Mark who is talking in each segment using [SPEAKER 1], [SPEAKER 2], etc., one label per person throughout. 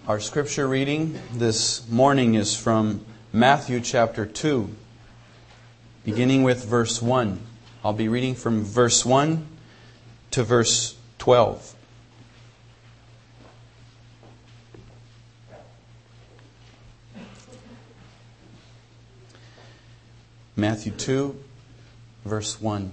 [SPEAKER 1] Our scripture reading this morning is from Matthew chapter 2, beginning with verse 1. I'll be reading from verse 1 to verse 12. Matthew 2, verse 1.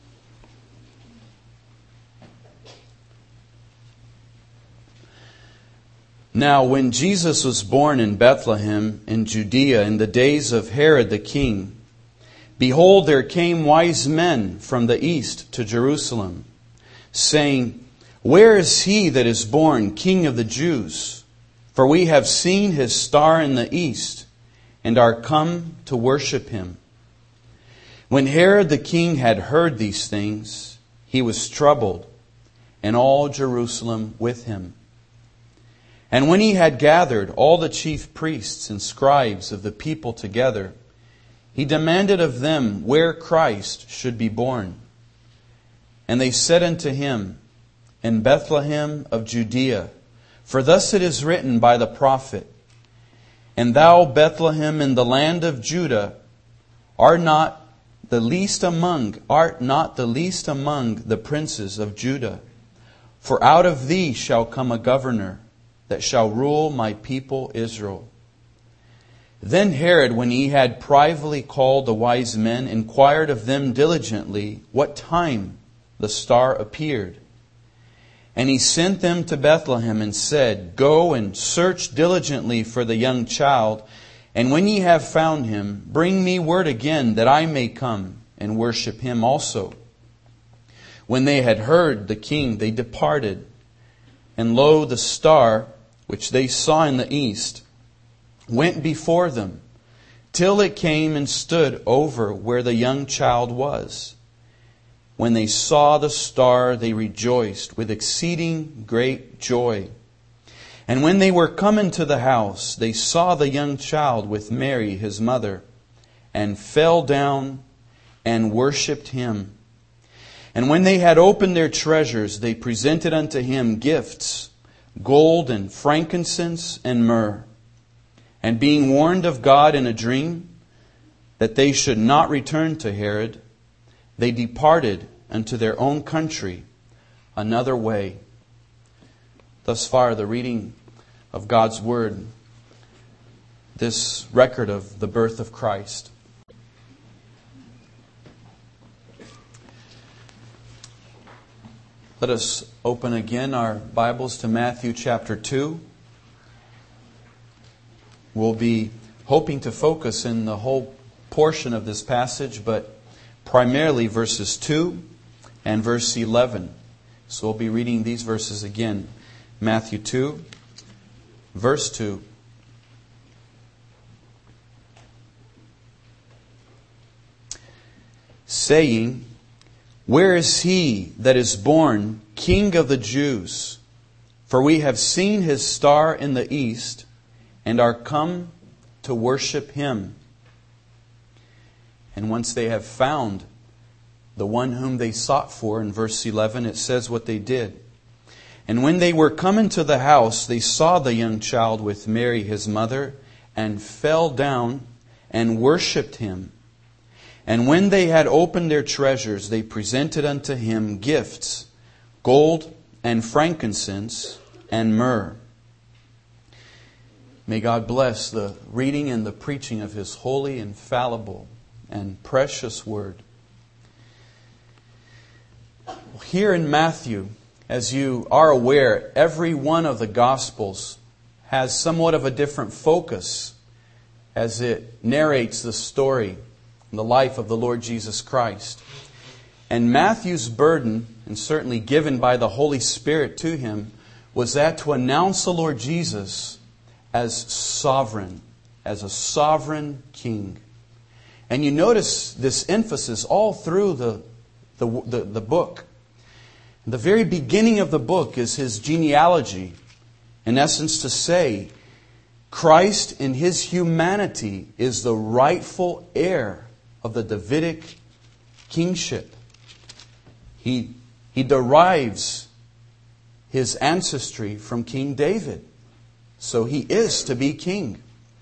[SPEAKER 1] Now, when Jesus was born in Bethlehem in Judea in the days of Herod the king, behold, there came wise men from the east to Jerusalem, saying, Where is he that is born King of the Jews? For we have seen his star in the east, and are come to worship him. When Herod the king had heard these things, he was troubled, and all Jerusalem with him. And when he had gathered all the chief priests and scribes of the people together, he demanded of them where Christ should be born. And they said unto him, In Bethlehem of Judea, for thus it is written by the prophet, And thou, Bethlehem, in the land of Judah, art not the least among the princes of Judah. For out of thee shall come a governor, that shall rule my people Israel. Then Herod, when he had privately called the wise men, inquired of them diligently what time the star appeared. And he sent them to Bethlehem and said, Go and search diligently for the young child, and when ye have found him, bring me word again, that I may come and worship him also. When they had heard the king, they departed. And lo, the star, which they saw in the east, went before them, till it came and stood over where the young child was. When they saw the star, they rejoiced with exceeding great joy. And when they were come into the house, they saw the young child with Mary his mother, and fell down and worshipped him. And when they had opened their treasures, they presented unto him gifts, gold and frankincense and myrrh. And being warned of God in a dream that they should not return to Herod, they departed unto their own country another way. Thus far, the reading of God's Word, this record of the birth of Christ. Let us open again our Bibles to Matthew chapter 2. We'll be hoping to focus in the whole portion of this passage, but primarily verses 2 and verse 11. So we'll be reading these verses again. Matthew 2, verse 2. Saying, Where is he that is born King of the Jews? For we have seen his star in the east, and are come to worship him. And once they have found the one whom they sought for, in verse 11, it says what they did. And when they were come into the house, they saw the young child with Mary his mother, and fell down and worshipped him. And when they had opened their treasures, they presented unto him gifts, gold and frankincense and myrrh. May God bless the reading and the preaching of His holy, infallible, and precious Word. Here in Matthew, as you are aware, every one of the Gospels has somewhat of a different focus as it narrates the story, the life of the Lord Jesus Christ. And Matthew's burden, and certainly given by the Holy Spirit to him, was that to announce the Lord Jesus as sovereign, as a sovereign king. And you notice this emphasis all through the book. The very beginning of the book is his genealogy. In essence, to say, Christ in his humanity is the rightful heir of the Davidic kingship. He derives his ancestry from King David. So He is to be king.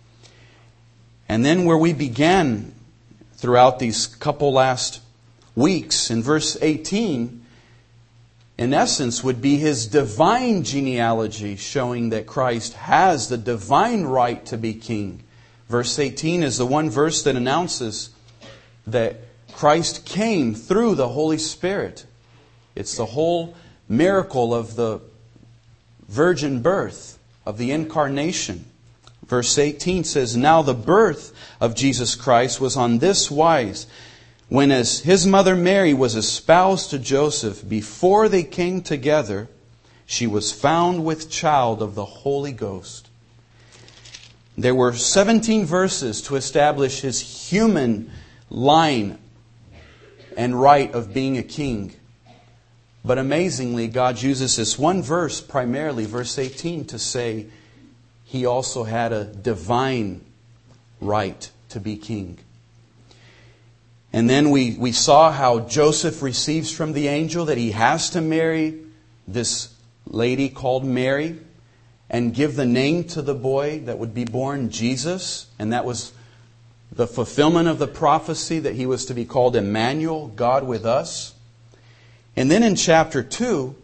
[SPEAKER 1] And then where we began throughout these couple last weeks, in verse 18, in essence would be His divine genealogy, showing that Christ has the divine right to be king. Verse 18 is the one verse that announces that Christ came through the Holy Spirit. It's the whole miracle of the virgin birth, of the incarnation. Verse 18 says, "Now the birth of Jesus Christ was on this wise, when as His mother Mary was espoused to Joseph, before they came together, she was found with child of the Holy Ghost." There were 17 verses to establish His human line and right of being a king. But amazingly, God uses this one verse, primarily verse 18, to say He also had a divine right to be king. And then we saw how Joseph receives from the angel that he has to marry this lady called Mary and give the name to the boy that would be born, Jesus. And that was the fulfillment of the prophecy that He was to be called Emmanuel, God with us. And then in chapter 2,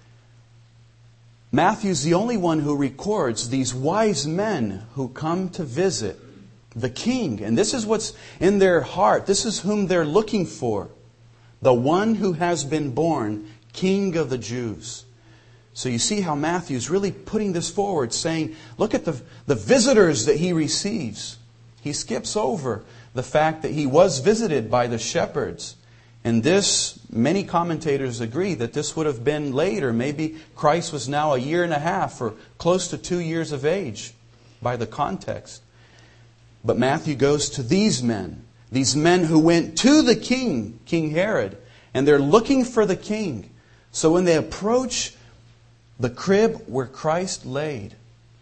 [SPEAKER 1] Matthew's the only one who records these wise men who come to visit the king. And this is what's in their heart. This is whom they're looking for. The one who has been born, King of the Jews. So you see how Matthew's really putting this forward, saying, look at the visitors that he receives. He skips over the fact that he was visited by the shepherds. And this, many commentators agree that this would have been later. Maybe Christ was now 1.5 years or close to 2 years of age by the context. But Matthew goes to these men who went to the king, King Herod, and they're looking for the king. So when they approach the crib where Christ laid,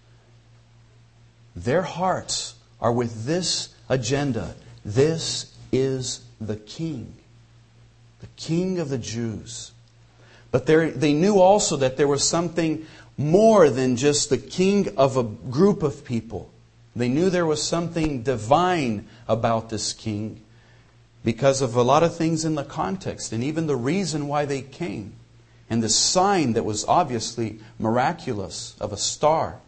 [SPEAKER 1] their hearts are with this agenda. This is the king. The King of the Jews. But they knew also that there was something more than just the king of a group of people. They knew there was something divine about this king because of a lot of things in the context and even the reason why they came. And the sign that was obviously miraculous of a star.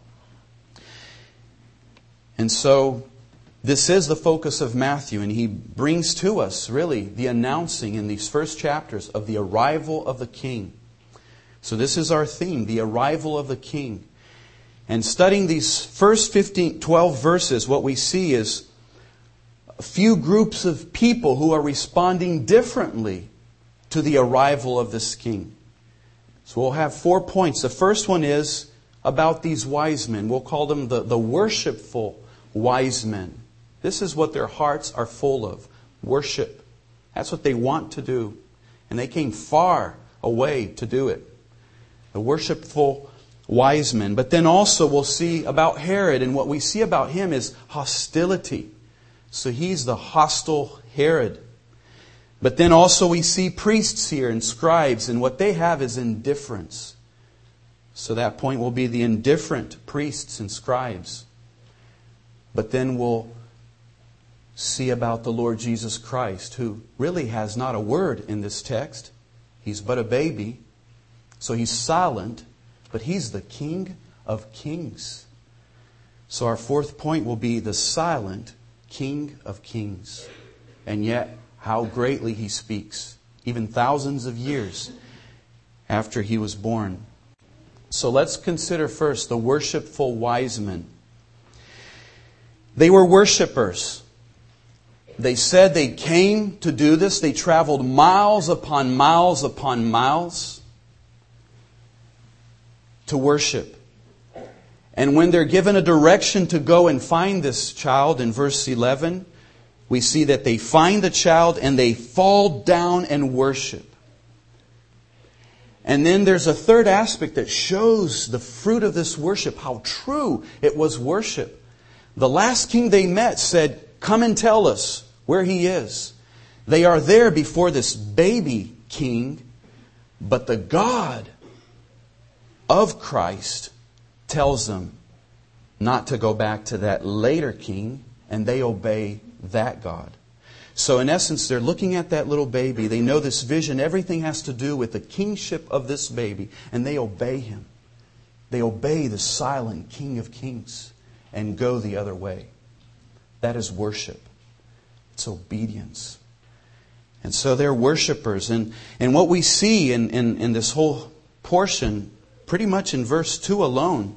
[SPEAKER 1] And so this is the focus of Matthew, and he brings to us really the announcing in these first chapters of the arrival of the king. So this is our theme, the arrival of the king. And studying these first 12 verses, what we see is a few groups of people who are responding differently to the arrival of this king. So we'll have 4 points. The first one is about these wise men. We'll call them the worshipful wise men. This is what their hearts are full of. Worship. That's what they want to do. And they came far away to do it. The worshipful wise men. But then also we'll see about Herod. And what we see about him is hostility. So he's the hostile Herod. But then also we see priests here and scribes. And what they have is indifference. So that point will be the indifferent priests and scribes. But then we'll see about the Lord Jesus Christ, who really has not a word in this text. He's but a baby, so he's silent, but he's the King of Kings. So our fourth point will be the silent King of Kings. And yet, how greatly he speaks, even thousands of years after he was born. So let's consider first the worshipful wise men. They were worshipers. They said they came to do this. They traveled miles upon miles upon miles to worship. And when they're given a direction to go and find this child in verse 11, we see that they find the child and they fall down and worship. And then there's a third aspect that shows the fruit of this worship, how true it was worship. The last king they met said, "Come and tell us where he is." They are there before this baby king, but the God of Christ tells them, not to go back to that later king, and they obey that God. So in essence, they're looking at that little baby. They know this vision. Everything has to do with the kingship of this baby. And they obey him. They obey the silent King of Kings and go the other way. That is worship. It's obedience. And so they're worshipers. And what we see in this whole portion, pretty much in verse 2 alone,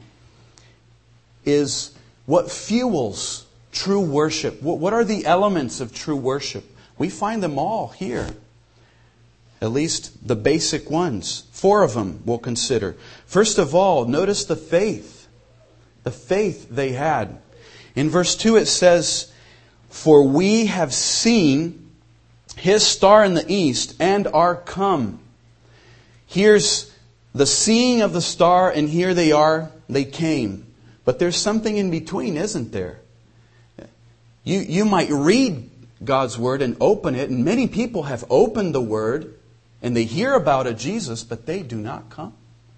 [SPEAKER 1] is what fuels true worship. What are the elements of true worship? We find them all here. At least the basic ones. 4 of them we'll consider. First of all, notice the faith. The faith they had. In verse 2 it says, "For we have seen His star in the east and are come." Here's the seeing of the star, and here they are, they came. But there's something in between, isn't there? You might read God's Word and open it, and many people have opened the Word, and they hear about a Jesus, but they do not come.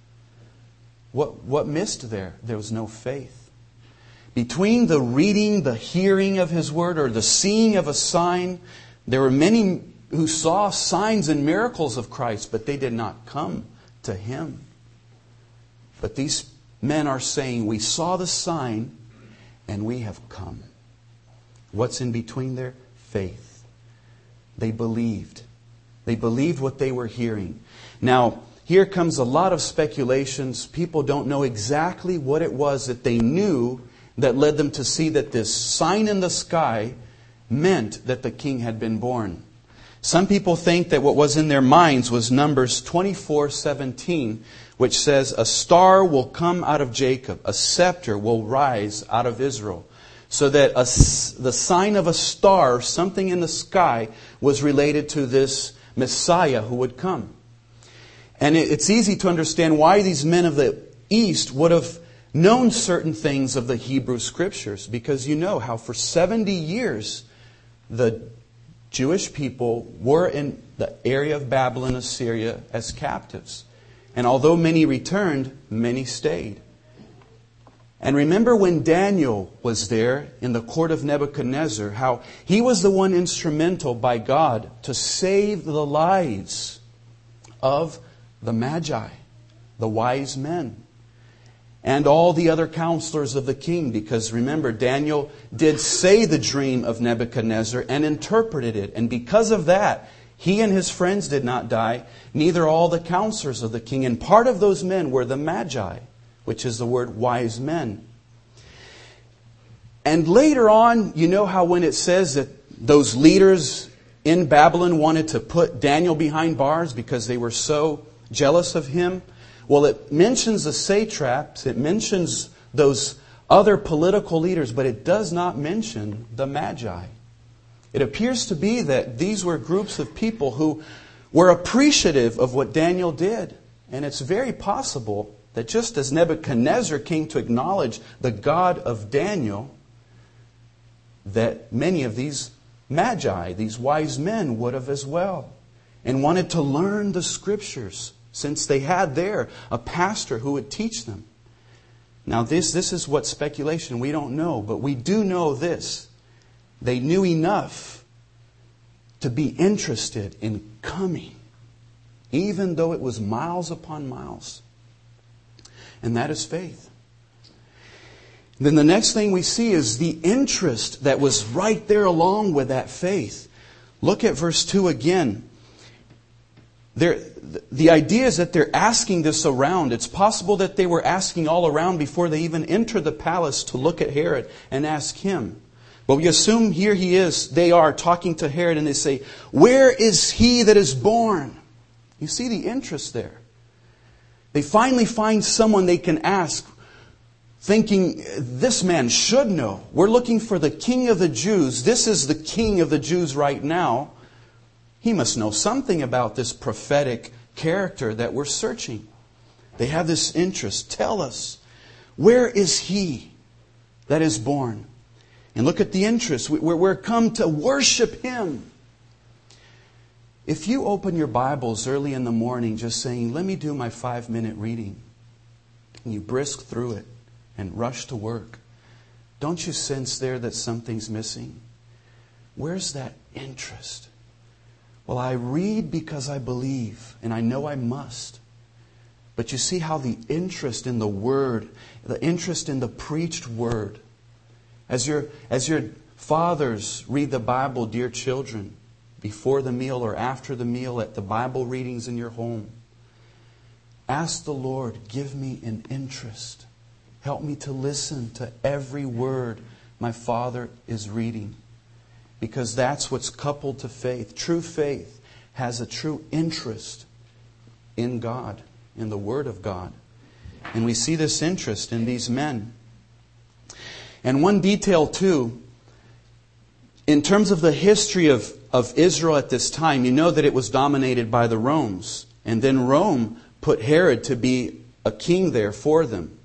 [SPEAKER 1] What missed there? There was no faith. Between the reading, the hearing of His Word, or the seeing of a sign, there were many who saw signs and miracles of Christ, but they did not come to Him. But these men are saying, we saw the sign and we have come. What's in between there? Faith. They believed. They believed what they were hearing. Now, here comes a lot of speculations. People don't know exactly what it was that they knew that led them to see that this sign in the sky meant that the king had been born. Some people think that what was in their minds was Numbers 24:17, which says, "A star will come out of Jacob, a scepter will rise out of Israel." So that the sign of a star, something in the sky, was related to this Messiah who would come. And it's easy to understand why these men of the East would have known certain things of the Hebrew Scriptures. Because you know how for 70 years the Jewish people were in the area of Babylon, Assyria, as captives. And although many returned, many stayed. And remember when Daniel was there in the court of Nebuchadnezzar, how he was the one instrumental by God to save the lives of the Magi, the wise men, and all the other counselors of the king. Because remember, Daniel did say the dream of Nebuchadnezzar and interpreted it. And because of that, he and his friends did not die, neither all the counselors of the king. And part of those men were the Magi, which is the word wise men. And later on, you know how when it says that those leaders in Babylon wanted to put Daniel behind bars because they were so jealous of him? Well, it mentions the satraps, it mentions those other political leaders, but it does not mention the Magi. It appears to be that these were groups of people who were appreciative of what Daniel did. And it's very possible that just as Nebuchadnezzar came to acknowledge the God of Daniel, that many of these Magi, these wise men, would have as well, and wanted to learn the Scriptures, since they had there a pastor who would teach them. Now this is what speculation, we don't know, but we do know this. They knew enough to be interested in coming, even though it was miles upon miles. And that is faith. Then the next thing we see is the interest that was right there along with that faith. Look at verse 2 again. The idea is that they're asking this around. It's possible that they were asking all around before they even entered the palace to look at Herod and ask him. But we assume here he is. They are talking to Herod and they say, "Where is he that is born?" You see the interest there. They finally find someone they can ask, thinking, this man should know. We're looking for the King of the Jews. This is the King of the Jews right now. He must know something about this prophetic character that we're searching. They have this interest. Tell us, where is he that is born? And look at the interest. We're come to worship him. If you open your Bibles early in the morning just saying, let me do my 5-minute reading, and you brisk through it and rush to work, Don't you sense there that something's missing? Where's that interest? Well, I read because I believe, and I know I must. But you see how the interest in the Word, the interest in the preached Word, as your fathers read the Bible, dear children, before the meal or after the meal at the Bible readings in your home, ask the Lord, give me an interest. Help me to listen to every word my Father is reading. Because that's what's coupled to faith. True faith has a true interest in God, in the Word of God. And we see this interest in these men. And one detail too, in terms of the history of Israel at this time, you know that it was dominated by the Romans. And then Rome put Herod to be a king there for them.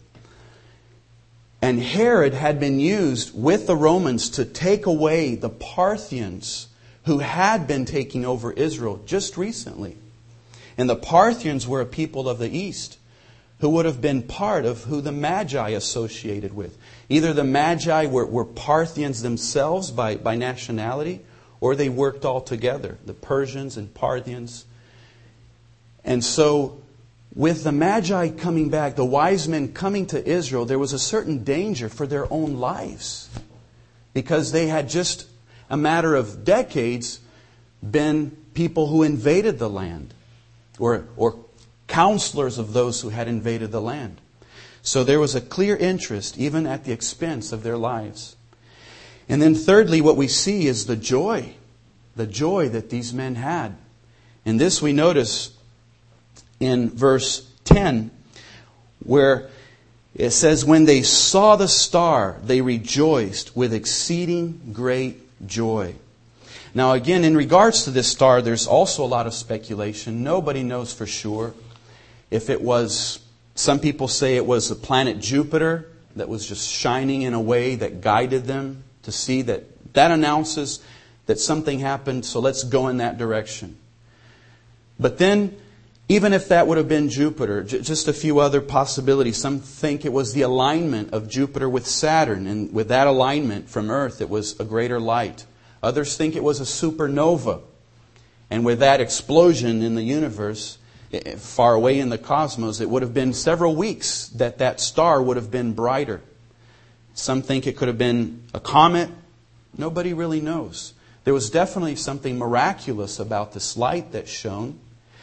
[SPEAKER 1] And Herod had been used with the Romans to take away the Parthians who had been taking over Israel just recently. And the Parthians were a people of the East who would have been part of who the Magi associated with. Either the Magi were Parthians themselves by nationality, or they worked all together, the Persians and Parthians. And so, with the Magi coming back, the wise men coming to Israel, there was a certain danger for their own lives. Because they had just a matter of decades been people who invaded the land. Or counselors of those who had invaded the land. So there was a clear interest, even at the expense of their lives. And then thirdly, what we see is the joy that these men had. And this we notice in verse 10, where it says, when they saw the star, they rejoiced with exceeding great joy. Now again, in regards to this star, there's also a lot of speculation. Nobody knows for sure if it was, some people say it was the planet Jupiter that was just shining in a way that guided them to see that announces that something happened, so let's go in that direction. But then, even if that would have been Jupiter, just a few other possibilities. Some think it was the alignment of Jupiter with Saturn, and with that alignment from Earth, it was a greater light. Others think it was a supernova. And with that explosion in the universe, far away in the cosmos, it would have been several weeks that star would have been brighter. Some think it could have been a comet. Nobody really knows. There was definitely something miraculous about this light that shone.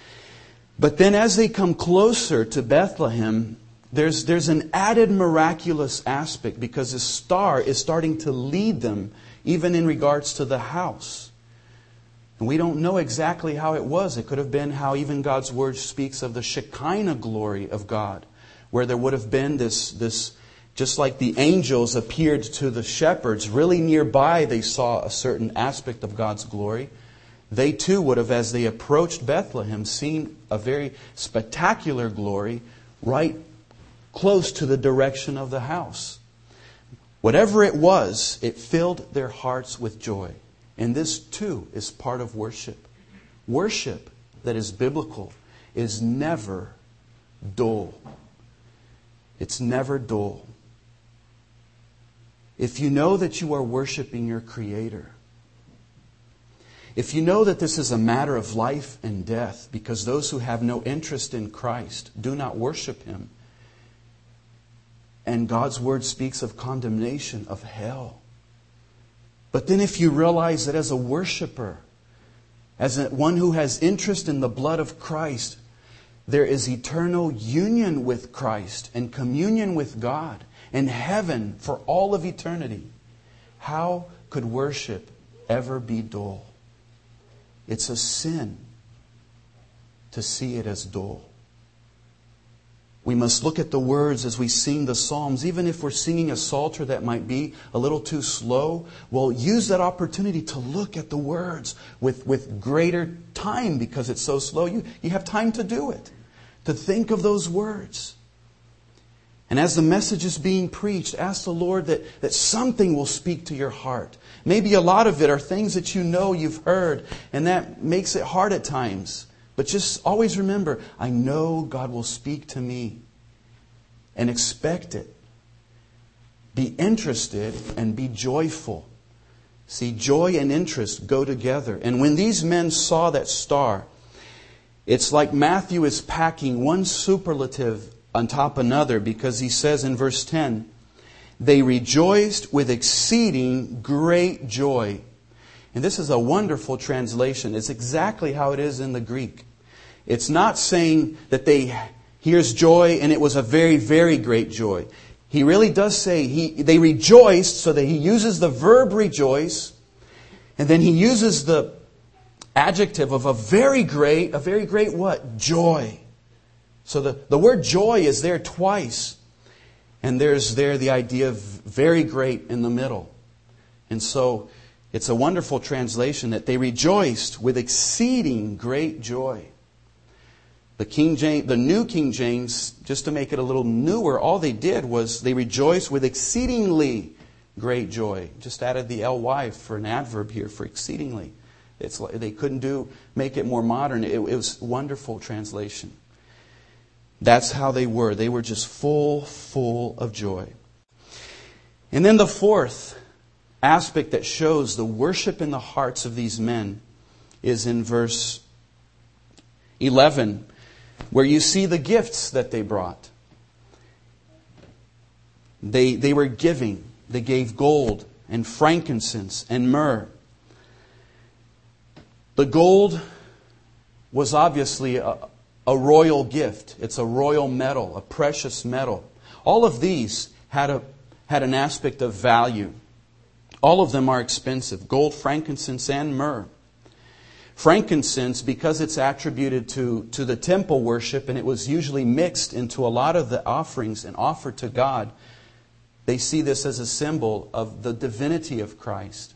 [SPEAKER 1] But then as they come closer to Bethlehem, there's an added miraculous aspect, because the star is starting to lead them even in regards to the house. And we don't know exactly how it was. It could have been how even God's Word speaks of the Shekinah glory of God, where there would have been this just like the angels appeared to the shepherds, really nearby they saw a certain aspect of God's glory. They too would have, as they approached Bethlehem, seen a very spectacular glory right close to the direction of the house. Whatever it was, it filled their hearts with joy. And this too is part of worship. Worship that is biblical is never dull. It's never dull. If you know that you are worshiping your Creator, if you know that this is a matter of life and death, because those who have no interest in Christ do not worship Him, and God's Word speaks of condemnation, of hell. But then if you realize that as a worshiper, as one who has interest in the blood of Christ, there is eternal union with Christ and communion with God and heaven for all of eternity, how could worship ever be dull? It's a sin to see it as dull. We must look at the words as we sing the Psalms. Even if we're singing a psalter that might be a little too slow, well, use that opportunity to look at the words with greater time, because it's so slow. You have time to do it, to think of those words. And as the message is being preached, ask the Lord that something will speak to your heart. Maybe a lot of it are things that you know you've heard, and that makes it hard at times. But just always remember, I know God will speak to me. And expect it. be interested, and be joyful. See, joy and interest go together. And when these men saw that star, it's like Matthew is packing one superlative on top of another, because he says in verse 10, they rejoiced with exceeding great joy. And this is a wonderful translation. It's exactly how it is in the Greek. It's not saying that here's joy and it was a very, very great joy. He really does say they rejoiced, so that he uses the verb rejoice, and then he uses the adjective of a very great what? Joy. So the word joy is there twice. And there's there the idea of very great in the middle. And so it's a wonderful translation that they rejoiced with exceeding great joy. The New King James, just to make it a little newer, all they did was they rejoiced with exceedingly great joy. Just added the ly for an adverb here for exceedingly. They couldn't make it more modern. It was a wonderful translation. That's how they were. They were just full of joy. And then the fourth aspect that shows the worship in the hearts of these men is in verse 11, where you see the gifts that they brought. They were giving. They gave gold and frankincense and myrrh. The gold was obviously a royal gift. It's a royal metal, a precious metal. All of these had an aspect of value. All of them are expensive. Gold, frankincense, and myrrh. Frankincense, because it's attributed to the temple worship, and it was usually mixed into a lot of the offerings and offered to God, they see this as a symbol of the divinity of Christ.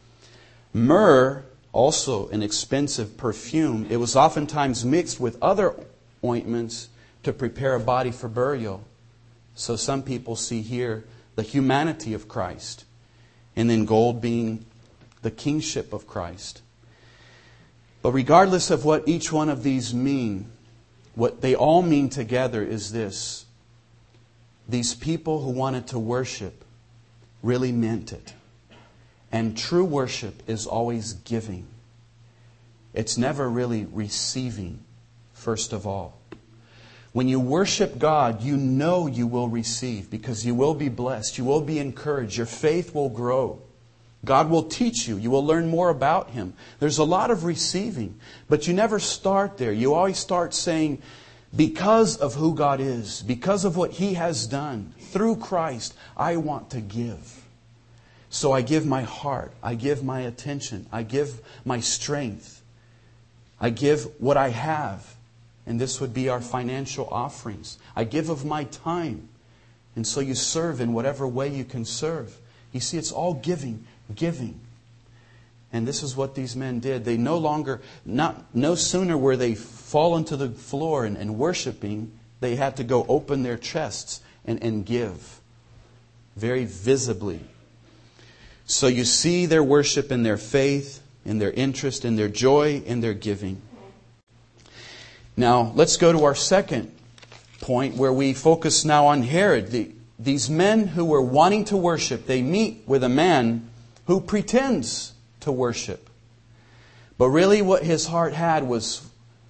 [SPEAKER 1] Myrrh, also an expensive perfume, it was oftentimes mixed with other ointments to prepare a body for burial. So some people see here the humanity of Christ, and then gold being the kingship of Christ. But regardless of what each one of these mean, what they all mean together is this. These people who wanted to worship really meant it. And true worship is always giving. It's never really receiving, first of all. When you worship God, you know you will receive, because you will be blessed. You will be encouraged. Your faith will grow. God will teach you. You will learn more about Him. There's a lot of receiving, but you never start there. You always start saying, because of who God is, because of what He has done, through Christ, I want to give. So I give my heart. I give my attention. I give my strength. I give what I have. And this would be our financial offerings. I give of my time. And so you serve in whatever way you can serve. You see, it's all giving. And this is what these men did. They no sooner were they fallen to the floor and worshiping, they had to go open their chests and give. Very visibly. So you see their worship in their faith, in their interest, in their joy, in their giving. Now, let's go to our second point, where we focus now on Herod. These men who were wanting to worship, they meet with a man who pretends to worship. But really what his heart was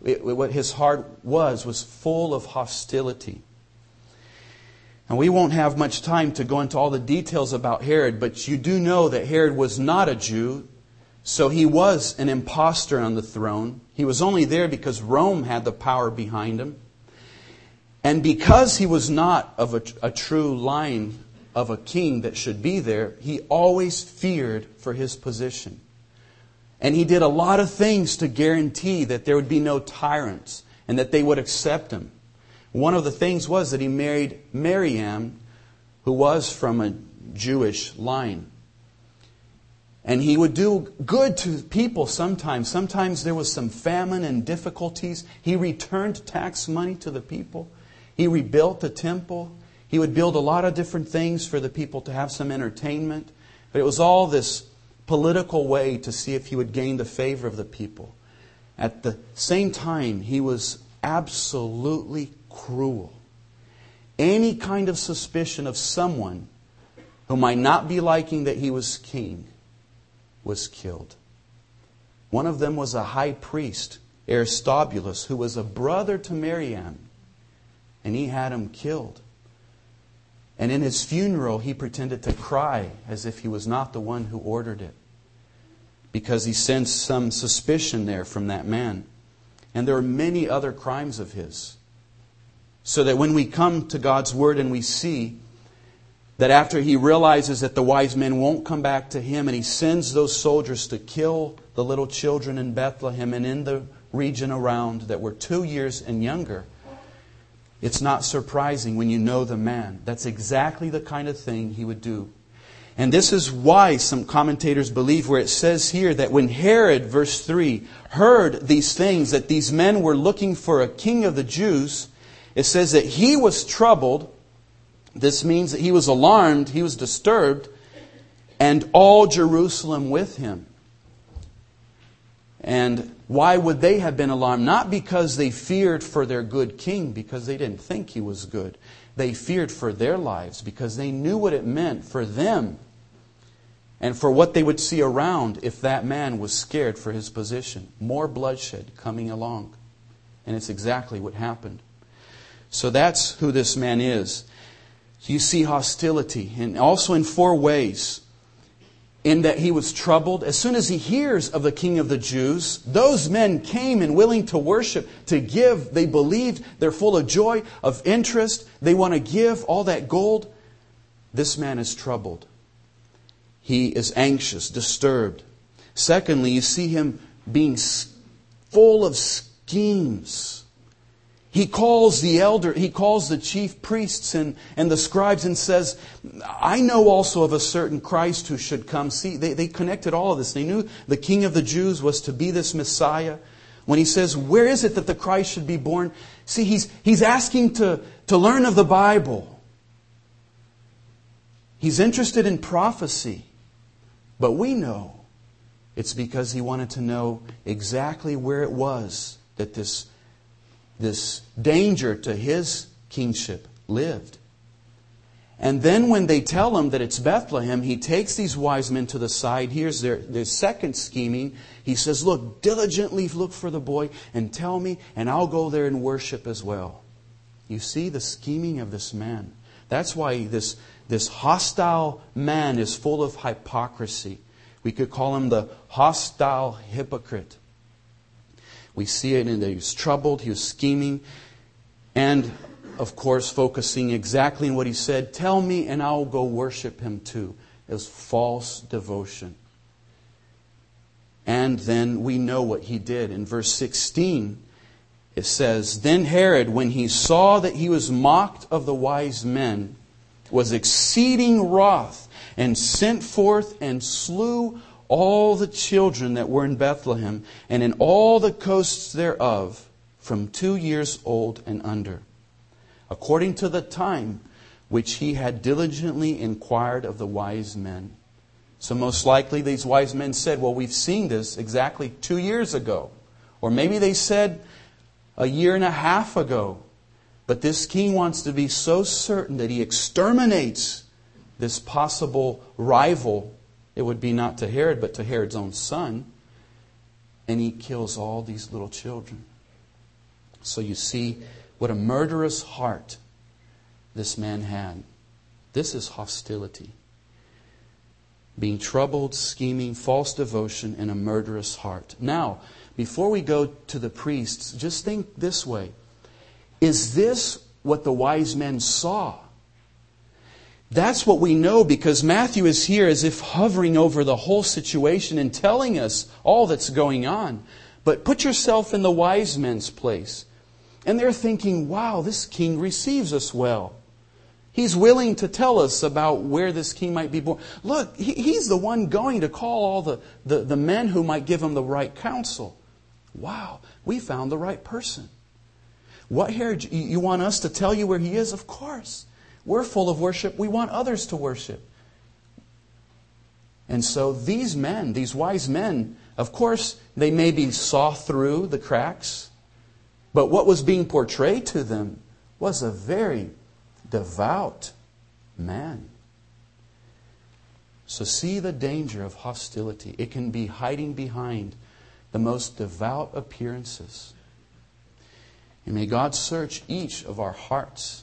[SPEAKER 1] full of hostility. And we won't have much time to go into all the details about Herod, but you do know that Herod was not a Jew, so he was an impostor on the throne. He was only there because Rome had the power behind him. And because he was not of a true line of a king that should be there, he always feared for his position. And he did a lot of things to guarantee that there would be no tyrants and that they would accept him. One of the things was that he married Miriam, who was from a Jewish line. And he would do good to people sometimes. Sometimes there was some famine and difficulties. He returned tax money to the people. He rebuilt the temple. He would build a lot of different things for the people to have some entertainment. But it was all this political way to see if he would gain the favor of the people. At the same time, he was absolutely cruel. Any kind of suspicion of someone who might not be liking that he was king, was killed. One of them was a high priest, Aristobulus, who was a brother to Mariam, and he had him killed. And in his funeral, he pretended to cry as if he was not the one who ordered it, because he sensed some suspicion there from that man. And there are many other crimes of his. So that when we come to God's Word and we see that after he realizes that the wise men won't come back to him, and he sends those soldiers to kill the little children in Bethlehem and in the region around that were 2 years and younger, it's not surprising when you know the man. That's exactly the kind of thing he would do. And this is why some commentators believe, where it says here that when Herod, verse 3, heard these things, that these men were looking for a king of the Jews, it says that he was troubled. This means that he was alarmed, he was disturbed, and all Jerusalem with him. And why would they have been alarmed? Not because they feared for their good king, because they didn't think he was good. They feared for their lives, because they knew what it meant for them and for what they would see around if that man was scared for his position. More bloodshed coming along. And it's exactly what happened. So that's who this man is. You see hostility, and also in 4 ways. In that he was troubled. As soon as he hears of the King of the Jews, those men came and willing to worship, to give. They believed. They're full of joy, of interest. They want to give all that gold. This man is troubled. He is anxious, disturbed. Secondly, you see him being full of schemes. He calls the chief priests and the scribes and says, I know also of a certain Christ who should come. See, they connected all of this. They knew the King of the Jews was to be this Messiah. When he says, where is it that the Christ should be born? See, he's asking to learn of the Bible. He's interested in prophecy. But we know it's because he wanted to know exactly where it was that this danger to his kingship lived. And then when they tell him that it's Bethlehem, he takes these wise men to the side. Here's their second scheming. He says, look, diligently look for the boy and tell me, and I'll go there and worship as well. You see the scheming of this man. That's why this hostile man is full of hypocrisy. We could call him the hostile hypocrite. We see it in that he was troubled, he was scheming, and, of course, focusing exactly on what he said, tell me and I'll go worship him too. It was false devotion. And then we know what he did. In verse 16, it says, Then Herod, when he saw that he was mocked of the wise men, was exceeding wroth, and sent forth and slew all the children that were in Bethlehem, and in all the coasts thereof, from 2 years old and under, according to the time which he had diligently inquired of the wise men. So most likely these wise men said, well, we've seen this exactly 2 years ago. Or maybe they said 1.5 years ago. But this king wants to be so certain that he exterminates this possible rival. It would be not to Herod, but to Herod's own son. And he kills all these little children. So you see what a murderous heart this man had. This is hostility. Being troubled, scheming, false devotion, and a murderous heart. Now, before we go to the priests, just think this way. Is this what the wise men saw? That's what we know, because Matthew is here as if hovering over the whole situation and telling us all that's going on. But put yourself in the wise men's place. And they're thinking, wow, this king receives us well. He's willing to tell us about where this king might be born. Look, he's the one going to call all the men who might give him the right counsel. Wow, we found the right person. What, Herod, you want us to tell you where he is? Of course. We're full of worship. We want others to worship. And so these men, these wise men, of course, they maybe saw through the cracks. But what was being portrayed to them was a very devout man. So see the danger of hostility. It can be hiding behind the most devout appearances. And may God search each of our hearts.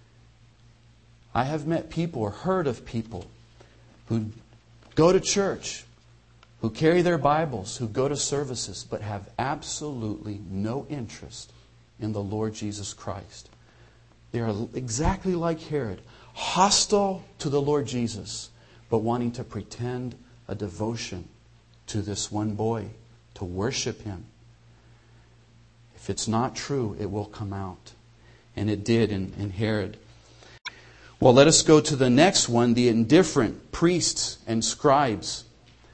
[SPEAKER 1] I have met people or heard of people who go to church, who carry their Bibles, who go to services, but have absolutely no interest in the Lord Jesus Christ. They are exactly like Herod, hostile to the Lord Jesus, but wanting to pretend a devotion to this one boy, to worship Him. If it's not true, it will come out. And it did in Herod. Well, let us go to the next one, the indifferent priests and scribes.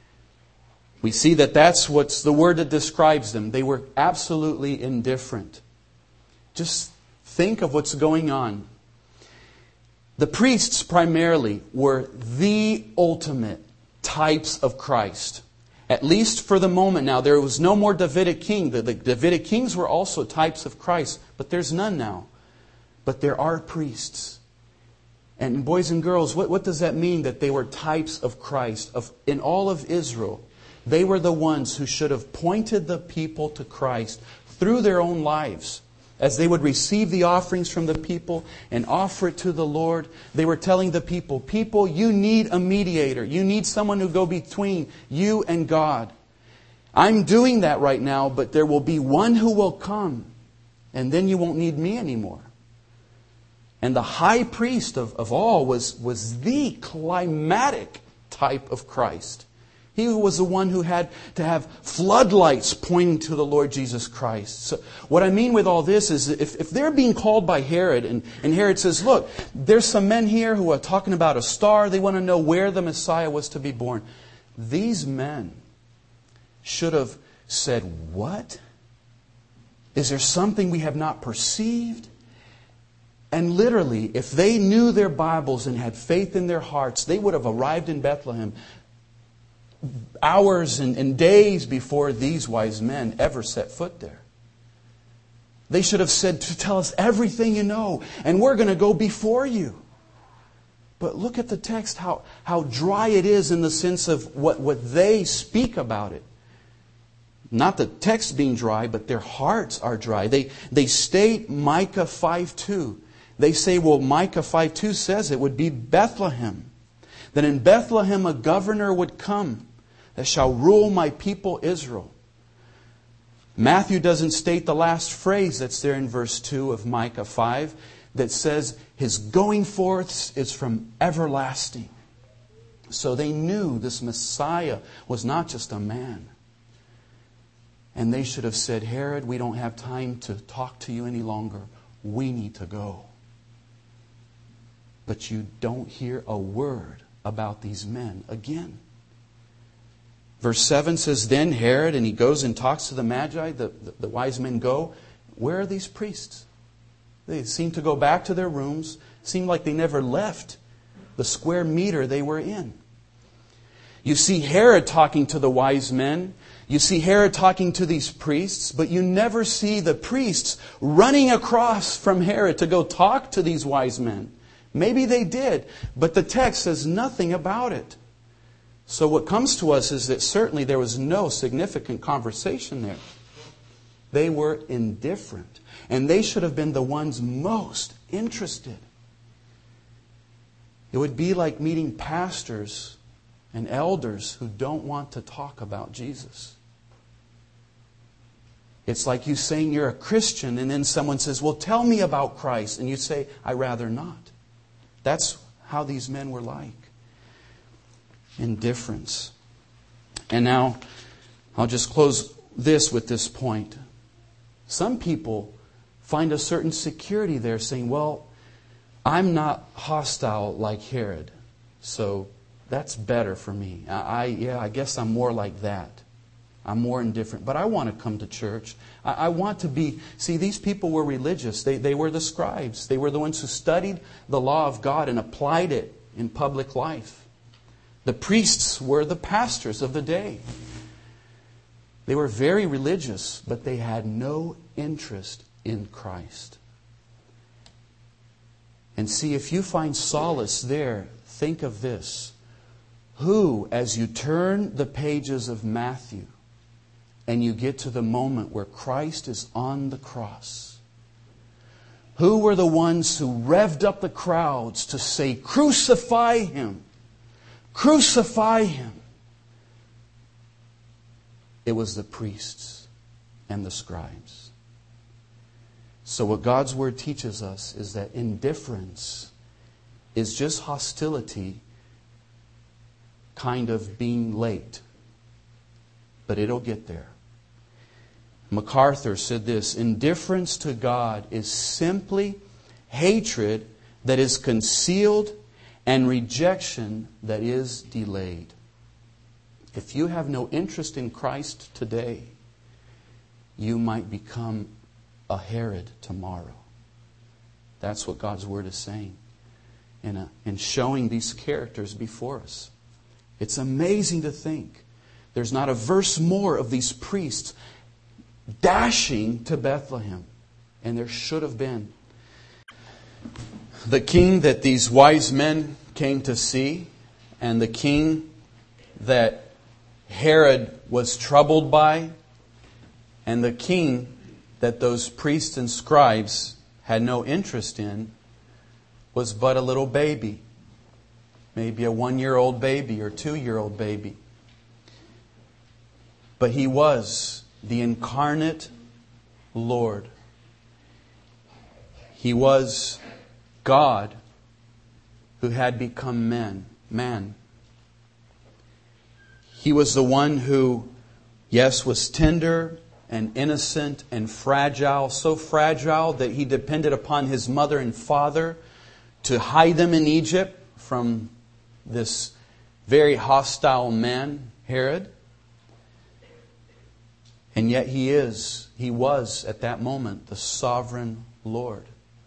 [SPEAKER 1] We see that that's what's the word that describes them. They were absolutely indifferent. Just think of what's going on. The priests primarily were the ultimate types of Christ. At least for the moment now. There was no more Davidic king. The Davidic kings were also types of Christ. But there's none now. But there are priests. And boys and girls, what does that mean that they were types of Christ? In all of Israel, they were the ones who should have pointed the people to Christ through their own lives. As they would receive the offerings from the people and offer it to the Lord, they were telling the people, you need a mediator. You need someone who go between you and God. I'm doing that right now, but there will be one who will come, and then you won't need me anymore. And the high priest of all was the climatic type of Christ. He was the one who had to have floodlights pointing to the Lord Jesus Christ. So what I mean with all this is if they're being called by Herod, and Herod says, look, there's some men here who are talking about a star. They want to know where the Messiah was to be born. These men should have said, what? Is there something we have not perceived? And literally, if they knew their Bibles and had faith in their hearts, they would have arrived in Bethlehem hours and days before these wise men ever set foot there. They should have said, tell us everything you know, and we're going to go before you. But look at the text, how dry it is in the sense of what they speak about it. Not the text being dry, but their hearts are dry. They state Micah 5:2. They say, well, Micah 5:2 says it would be Bethlehem. That in Bethlehem a governor would come that shall rule my people Israel. Matthew doesn't state the last phrase that's there in verse 2 of Micah 5 that says His going forth is from everlasting. So they knew this Messiah was not just a man. And they should have said, Herod, we don't have time to talk to you any longer. We need to go. But you don't hear a word about these men again. Verse 7 says, then Herod, and he goes and talks to the Magi, the wise men go. Where are these priests? They seem to go back to their rooms. Seem like they never left the square meter they were in. You see Herod talking to the wise men. You see Herod talking to these priests, but you never see the priests running across from Herod to go talk to these wise men. Maybe they did, but the text says nothing about it. So what comes to us is that certainly there was no significant conversation there. They were indifferent, and they should have been the ones most interested. It would be like meeting pastors and elders who don't want to talk about Jesus. It's like you saying you're a Christian, and then someone says, well, tell me about Christ. And you say, I'd rather not. That's how these men were like. Indifference. And now, I'll just close this with this point. Some people find a certain security there saying, well, I'm not hostile like Herod, so that's better for me. I guess I'm more like that. I'm more indifferent. But I want to come to church. I want to be... See, these people were religious. They were the scribes. They were the ones who studied the law of God and applied it in public life. The priests were the pastors of the day. They were very religious, but they had no interest in Christ. And see, if you find solace there, think of this. Who, as you turn the pages of Matthew and you get to the moment where Christ is on the cross, who were the ones who revved up the crowds to say, "Crucify Him! Crucify Him!" It was the priests and the scribes. So what God's Word teaches us is that indifference is just hostility, kind of being late. But it'll get there. MacArthur said this: indifference to God is simply hatred that is concealed and rejection that is delayed. If you have no interest in Christ today, you might become a Herod tomorrow. That's what God's Word is saying and showing these characters before us. It's amazing to think there's not a verse more of these priests dashing to Bethlehem. And there should have been. The king that these wise men came to see, and the king that Herod was troubled by, and the king that those priests and scribes had no interest in, was but a little baby. Maybe a 1-year-old baby or 2-year-old baby. But He was the incarnate Lord. He was God who had become man. He was the one who, yes, was tender and innocent and fragile, so fragile that He depended upon His mother and father to hide them in Egypt from this very hostile man, Herod. And yet He was at that moment the sovereign Lord.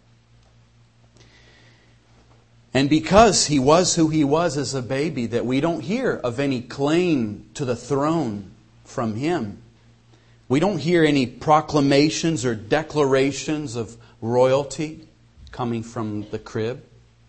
[SPEAKER 1] And because He was who He was as a baby, that we don't hear of any claim to the throne from Him. We don't hear any proclamations or declarations of royalty coming from the crib.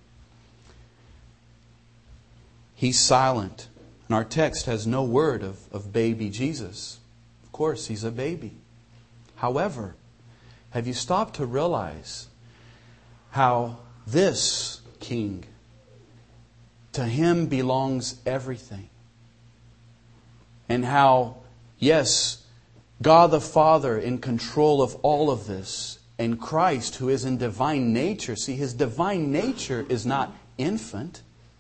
[SPEAKER 1] He's silent. And our text has no word of baby Jesus. Of course, He's a baby. However, have you stopped to realize how this King, to Him belongs everything? And how, yes, God the Father in control of all of this, and Christ who is in divine nature. See, His divine nature is not infant.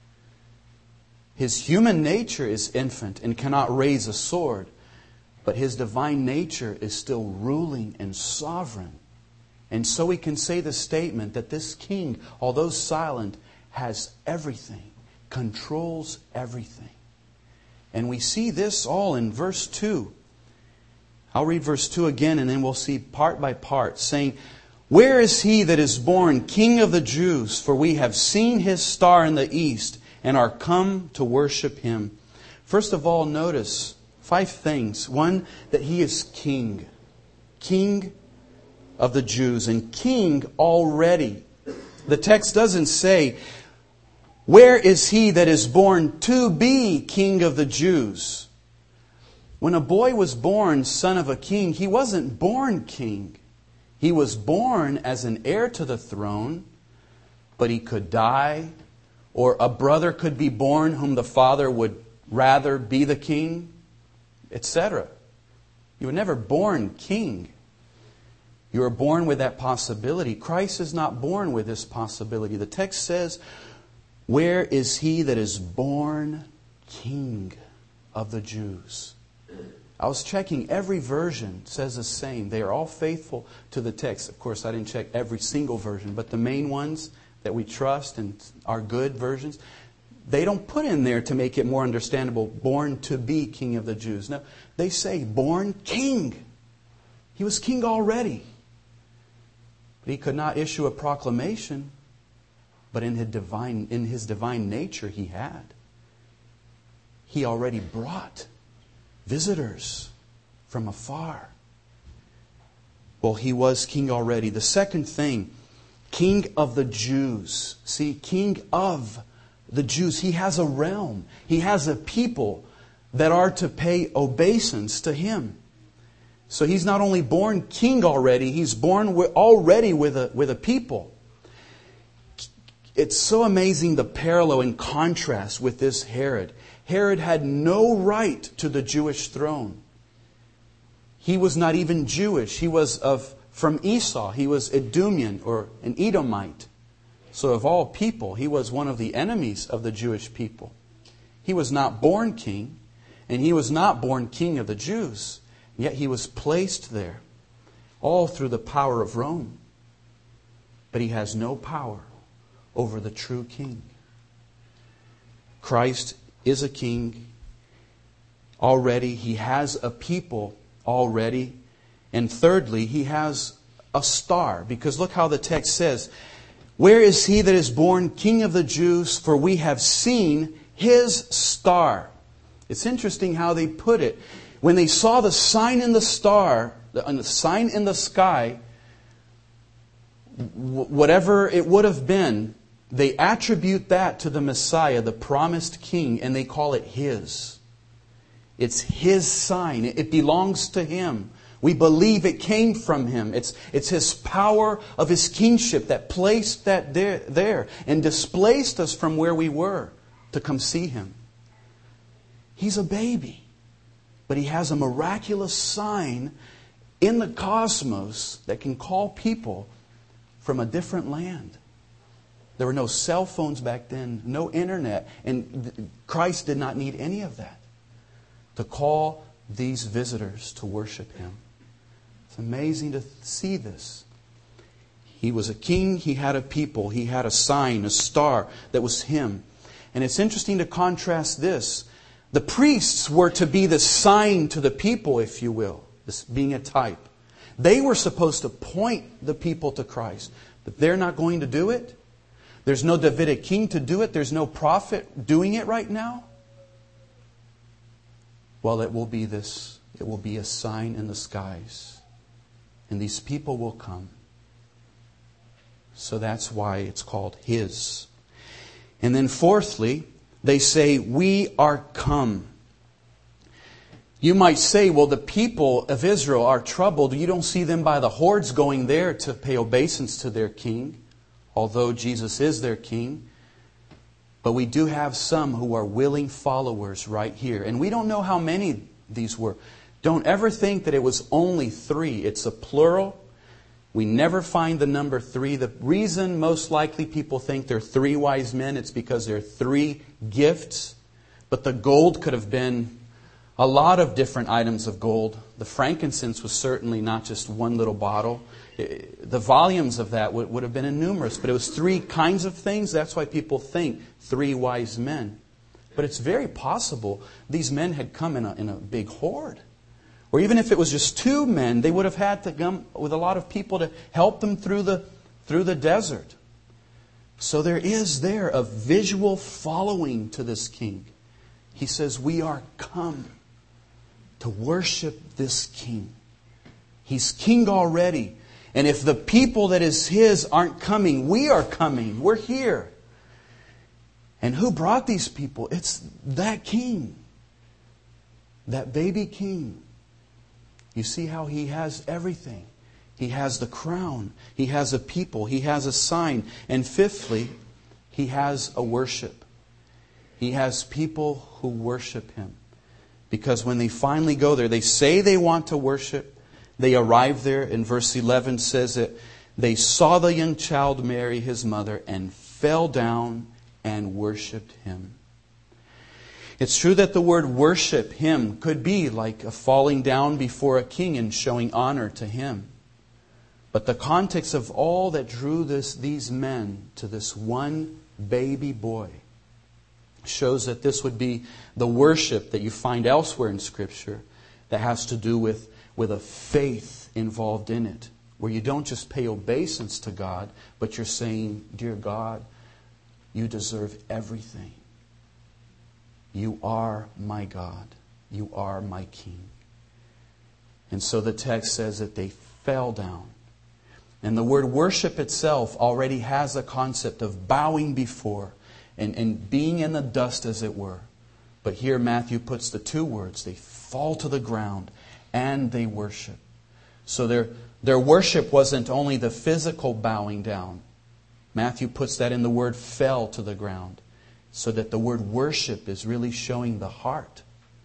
[SPEAKER 1] His human nature is infant and cannot raise a sword. But His divine nature is still ruling and sovereign. And so we can say the statement that this King, although silent, has everything, controls everything. And we see this all in verse 2. I'll read verse 2 again and then we'll see part by part, saying, "Where is He that is born King of the Jews? For we have seen His star in the east and are come to worship Him." First of all, notice 5 things. 1, that He is King. King of the Jews, and King already. The text doesn't say, "Where is He that is born to be King of the Jews?" When a boy was born son of a king, he wasn't born king. He was born as an heir to the throne, but he could die, or a brother could be born whom the father would rather be the king, etc. You were never born king. You were born with that possibility. Christ is not born with this possibility. The text says, "Where is He that is born King of the Jews?" I was checking, every version says the same. They are all faithful to the text. Of course, I didn't check every single version, but the main ones that we trust and are good versions, they don't put in there to make it more understandable, "born to be King of the Jews." No, they say, "born King." He was king already. But He could not issue a proclamation, but in His divine nature He had. He already brought visitors from afar. Well, He was king already. The second thing, King of the Jews. See, King of the Jews. He has a realm. He has a people that are to pay obeisance to Him. So He's not only born king already, He's born already with a people. It's so amazing the parallel and contrast with this Herod. Herod had no right to the Jewish throne. He was not even Jewish. He was from Esau. He was Edomian or an Edomite. So of all people, he was one of the enemies of the Jewish people. He was not born king, and he was not born king of the Jews. Yet he was placed there, all through the power of Rome. But he has no power over the true king. Christ is a king already. He has a people already. And thirdly, He has a star. Because look how the text says, "Where is He that is born King of the Jews? For we have seen His star." It's interesting how they put it. When they saw the sign in the star, the sign in the sky, whatever it would have been, they attribute that to the Messiah, the promised King, and they call it His. It's His sign. It belongs to Him. We believe it came from Him. It's His power of His kingship that placed that there and displaced us from where we were to come see Him. He's a baby, but He has a miraculous sign in the cosmos that can call people from a different land. There were no cell phones back then, no internet, and Christ did not need any of that to call these visitors to worship Him. It's amazing to see this. He was a king, He had a people, He had a sign, a star that was Him. And it's interesting to contrast this. The priests were to be the sign to the people, if you will, this being a type. They were supposed to point the people to Christ, but they're not going to do it. There's no Davidic king to do it. There's no prophet doing it right now. Well, it will be this. It will be a sign in the skies. And these people will come. So that's why it's called His. And then fourthly, they say, "We are come." You might say, well, the people of Israel are troubled. You don't see them by the hordes going there to pay obeisance to their king, although Jesus is their king. But we do have some who are willing followers right here. And we don't know how many these were. Don't ever think that it was only 3. It's a plural. We never find the number 3. The reason most likely people think there are 3 wise men, it's because there are 3 gifts. But the gold could have been a lot of different items of gold. The frankincense was certainly not just one little bottle. The volumes of that would have been numerous. But it was 3 kinds of things. That's why people think 3 wise men. But it's very possible these men had come in a big horde. Or even if it was just 2 men, they would have had to come with a lot of people to help them through the desert. So there is there a visual following to this king. He says, "We are come to worship this king." He's king already. And if the people that is His aren't coming, we are coming. We're here. And who brought these people? It's that king. That baby king. You see how He has everything. He has the crown. He has a people. He has a sign. And fifthly, He has a worship. He has people who worship Him. Because when they finally go there, they say they want to worship. They arrive there, and verse 11 says that they saw the young child Mary, His mother, and fell down and worshipped Him. It's true that the word worship Him could be like a falling down before a king and showing honor to Him. But the context of all that drew these men to this one baby boy shows that this would be the worship that you find elsewhere in Scripture that has to do with a faith involved in it, where you don't just pay obeisance to God, but you're saying, "Dear God, You deserve everything. You are my God. You are my King." And so the text says that they fell down. And the word worship itself already has a concept of bowing before. and being in the dust, as it were. But here Matthew puts the two words. They fall to the ground and they worship. So their worship wasn't only the physical bowing down. Matthew puts that in the word fell to the ground, so that the word worship is really showing the heart.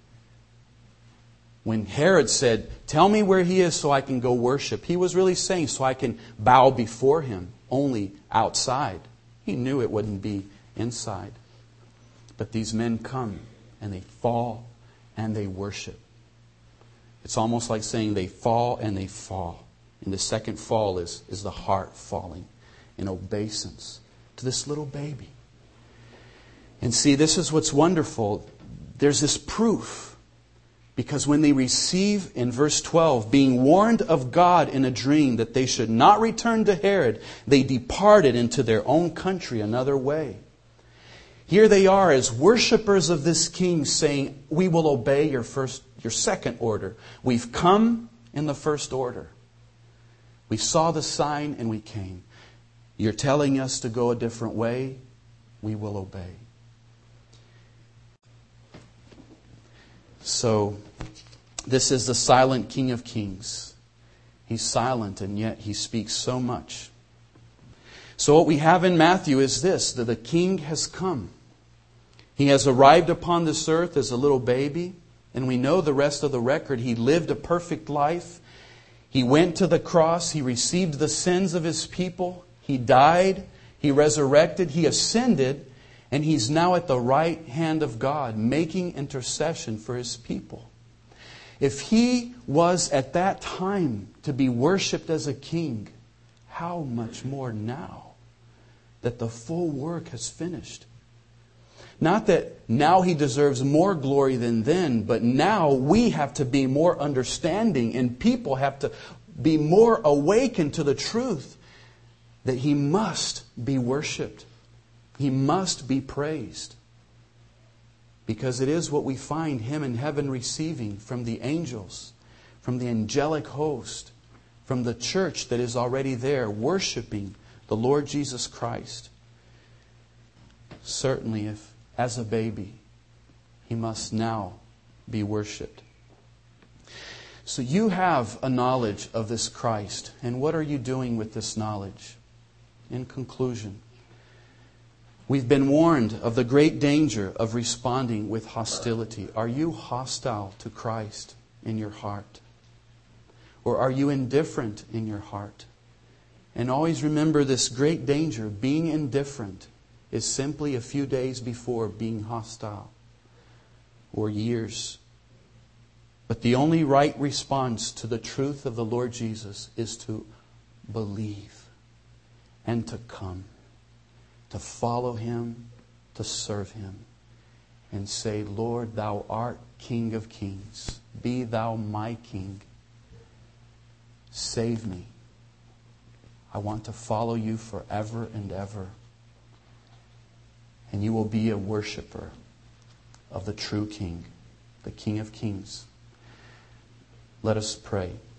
[SPEAKER 1] When Herod said, "Tell me where he is so I can go worship," he was really saying, so I can bow before him only outside. He knew it wouldn't be inside. But these men come and they fall and they worship. It's almost like saying they fall and they fall. And the second fall is the heart falling in obeisance to this little baby. And see, this is what's wonderful. There's this proof. Because when they receive, in verse 12, being warned of God in a dream that they should not return to Herod, they departed into their own country another way. Here they are as worshipers of this king saying, we will obey your second order. We've come in the first order. We saw the sign and we came. You're telling us to go a different way. We will obey. So, this is the silent King of Kings. He's silent and yet He speaks so much. So what we have in Matthew is this, that the King has come. He has arrived upon this earth as a little baby, and we know the rest of the record. He lived a perfect life. He went to the cross. He received the sins of His people. He died. He resurrected. He ascended. And He's now at the right hand of God, making intercession for His people. If He was at that time to be worshipped as a king, how much more now that the full work has finished? Not that now He deserves more glory than then, but now we have to be more understanding and people have to be more awakened to the truth that He must be worshipped. He must be praised. Because it is what we find Him in heaven receiving from the angels, from the angelic host, from the church that is already there worshiping the Lord Jesus Christ. Certainly, if as a baby, He must now be worshipped. So you have a knowledge of this Christ. And what are you doing with this knowledge? In conclusion, we've been warned of the great danger of responding with hostility. Are you hostile to Christ in your heart? Or are you indifferent in your heart? And always remember this great danger. Being indifferent is simply a few days before being hostile, or years. But the only right response to the truth of the Lord Jesus is to believe and to come. To follow Him, to serve Him, and say, Lord, Thou art King of Kings. Be Thou my King. Save me. I want to follow You forever and ever. And you will be a worshiper of the true King, the King of Kings. Let us pray.